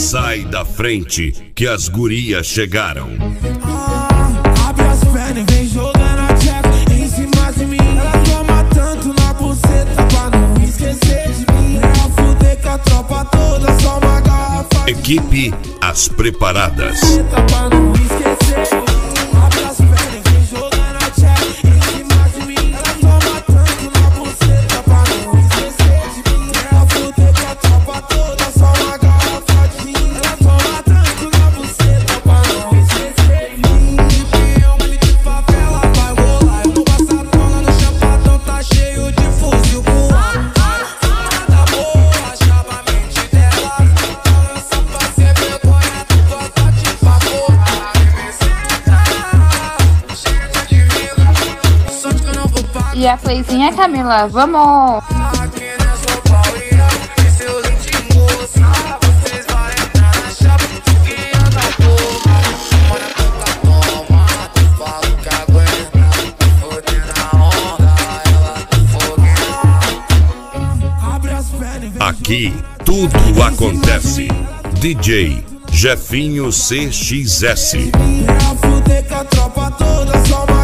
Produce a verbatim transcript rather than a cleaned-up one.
Sai da frente que as gurias chegaram. Ah, abre as pernas e vem jogando a tcheca em cima de mim. Ela toma tanto na buceta pra não esquecer de mim. É a fuder com a tropa toda, só uma garrafa. Equipe As Preparadas. Pra não esquecer de mim. Abre as pernas e vem jogando a tcheca em cima de mim. Ela toma tanto na buceta pra não esquecer de mim. É a fuder com a tropa toda, só uma garrafa de mim. Ela toma tanto na buceta pra não esquecer de mim. E eu me de favela vai rolar. Eu vou passar bola no chapadão, tá cheio de fuzil pro ar. Tá boa, chama a mente dela. Balança pra ser vergonha, tu gosta de favor. Sorte que eu não vou pagar. E a Playzinha, Camila, vamos! Aqui na sua paulinha e seus íntimos. Vocês vão entrar na chapa que anda boa. Olha tanta toma, tu fala que aguenta. Fodendo a onda, ela fogueira. Abre as pernas e vem. Aqui tudo acontece. D J Jefinho C X S. É a fuder com a tropa toda, só uma